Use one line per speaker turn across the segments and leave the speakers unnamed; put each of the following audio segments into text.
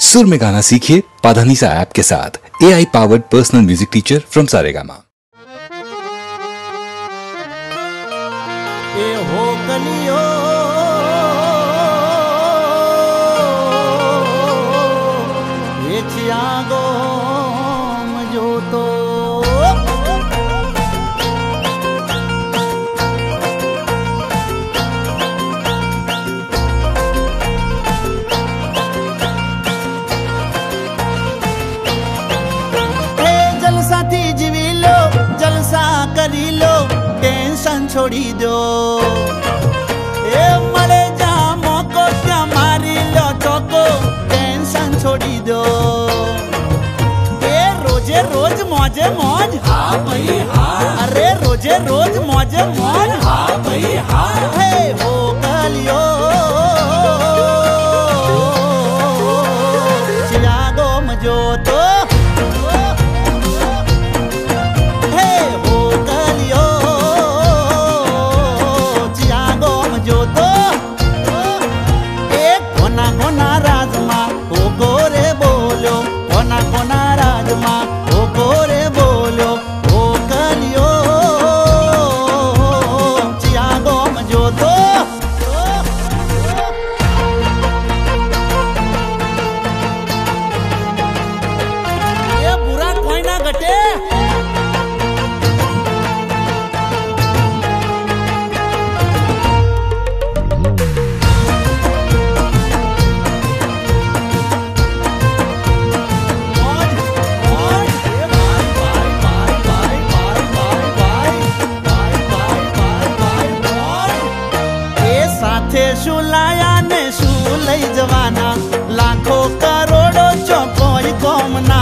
सुर में गाना सीखिए पाधानीसा ऐप के साथ। AI powered personal music teacher from Saregama.
ए हो कलियो ये चियागो मजो तो करी लो टेंशन छोड़ी दो ए मरे जामो को क्या मारी लो चौको टेंशन छोड़ी दो ए रोजे रोज मौजे मौज हाँ भाई हाँ अरे रोजे रोज मौजे मौज हाँ भाई हाँ हे हो कलियो चियागो मजो तो शुलाया ने शुलई जवाना लाखों करोड़ों चौकोई कोमना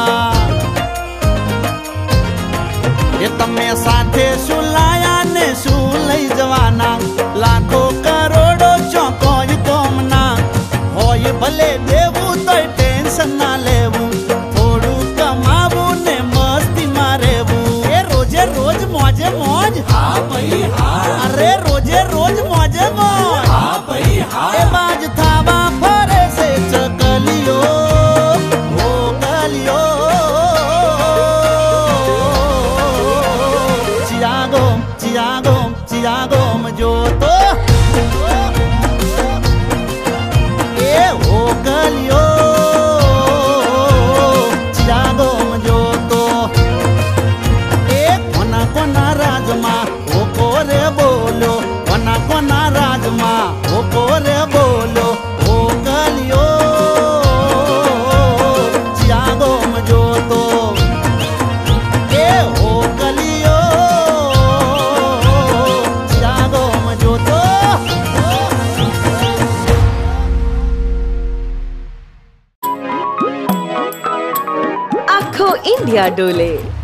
ये तमे साथे शुलाया ने शुलई जवाना लाखों करोड़ों चौकोई कोमना होय भले देवू तो टेंशन ना लेवू थोड़ू कमावू ने मस्ती मारेवू ये रोजे रोज मौजे मौज हाँ भाई हाँ अरे रोजे रोज मौजे मौज ए बाज थावा फरे से चकलियो हो कलियो चियागो चियागो चियागो मजो तो ए हो कलियो चियागो मजो तो ए कोना कोना राजमा ओ कोरे बोलो कोना कोना राजमा ओ कोरे बोलो ओ कलियो चियागो मजो तो ए ओ कलियो चियागो मजो तो
आखो इंडिया डोले।